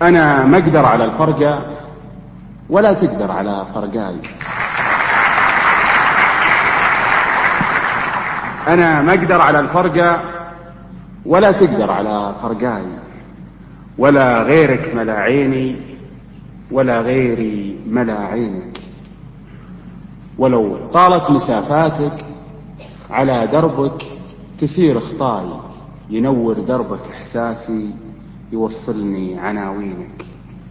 أنا ما أقدر على الفرقة ولا تقدر على فرقاي. أنا ما أقدر على الفرقة ولا تقدر على فرقاي، ولا غيرك ملا عيني ولا غيري ملا عينك. ولو طالت مسافاتك على دربك تسير خطاي، ينور دربك إحساسي يوصلني عناوينك.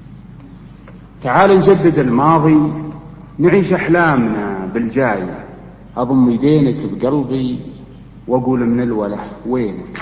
تعال نجدد الماضي نعيش أحلامنا بالجاي، أضم يدينك بقلبي وأقول من الوله وينك.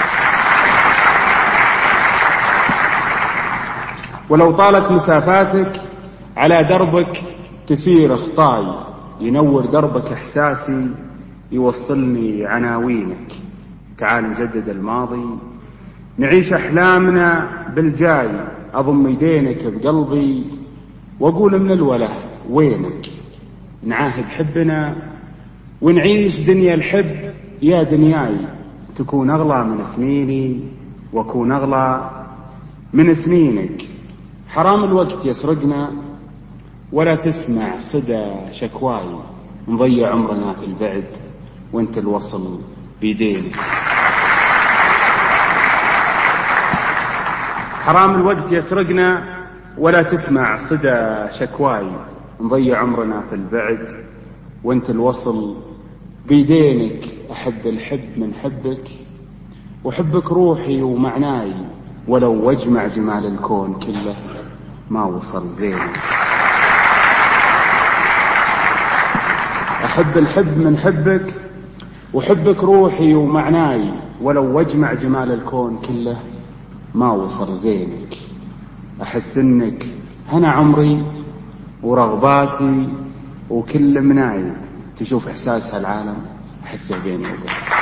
ولو طالت مسافاتك على دربك تسير خطاي، ينور دربك إحساسي يوصلني عناوينك. تعال نجدد الماضي نعيش أحلامنا بالجاي، أضم يدينك بقلبي وأقول من الوله وينك. نعاهد حبنا ونعيش دنيا الحب يا دنياي، تكون أغلى من سنيني وأكون أغلى من سنينك. حرام الوقت يسرقنا ولا تسمع صدى شكواي، نضيع عمرنا في البعد وانت الوصل بيدينك. حرام الوقت يسرقنا ولا تسمع صدى شكواي، نضيع عمرنا في البعد وانت الوصل بيدينك. أحب الحب من حبك وحبك روحي ومعناي، ولو واجمع جمال الكون كله ما وصل زينك. أحب الحب من حبك وحبك روحي ومعناي، ولو واجمع جمال الكون كله ما وصل زينك. أحس إنك هنا عمري ورغباتي وكل مناي، تشوف إحساس هالعالم أحسه بيني وبينك.